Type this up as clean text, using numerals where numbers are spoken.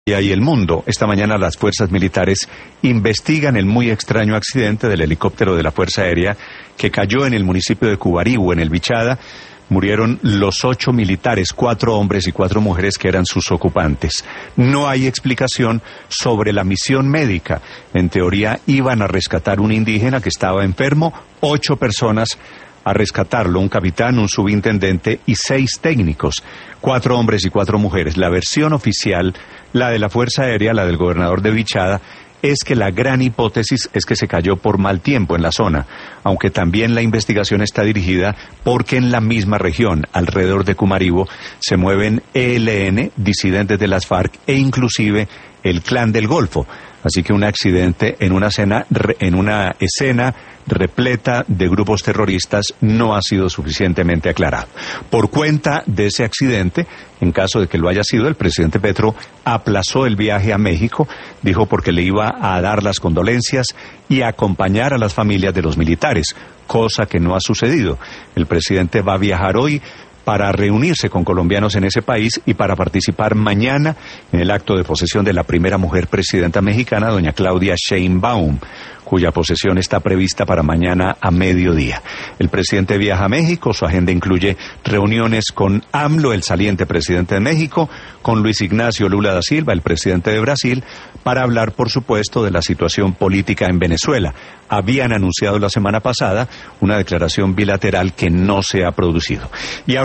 Y el mundo. Esta mañana las fuerzas militares investigan el muy extraño accidente del helicóptero de la Fuerza Aérea que cayó en el municipio de Cubarigüe, en el Bichada. Murieron los 8 militares, 4 hombres y 4 mujeres que eran sus ocupantes. No hay explicación sobre la misión médica. En teoría iban a rescatar un indígena que estaba enfermo, 8 personas a rescatarlo, un capitán, un subintendente y 6 técnicos, 4 hombres y 4 mujeres. La versión oficial, la de la Fuerza Aérea, la del gobernador de Bichada, es que la gran hipótesis es que se cayó por mal tiempo en la zona, aunque también la investigación está dirigida porque en la misma región, alrededor de Cumaribo, se mueven ELN, disidentes de las FARC e inclusive el Clan del Golfo. Así que un accidente en una escena repleta de grupos terroristas no ha sido suficientemente aclarado. Por cuenta de ese accidente, en caso de que lo haya sido, el presidente Petro aplazó el viaje a México, dijo porque le iba a dar las condolencias y acompañar a las familias de los militares, cosa que no ha sucedido. El presidente va a viajar hoy para reunirse con colombianos en ese país y para participar mañana en el acto de posesión de la primera mujer presidenta mexicana, doña Claudia Sheinbaum, cuya posesión está prevista para mañana a mediodía. El presidente viaja a México, su agenda incluye reuniones con AMLO, el saliente presidente de México, con Luis Ignacio Lula da Silva, el presidente de Brasil, para hablar, por supuesto, de la situación política en Venezuela. Habían anunciado la semana pasada una declaración bilateral que no se ha producido.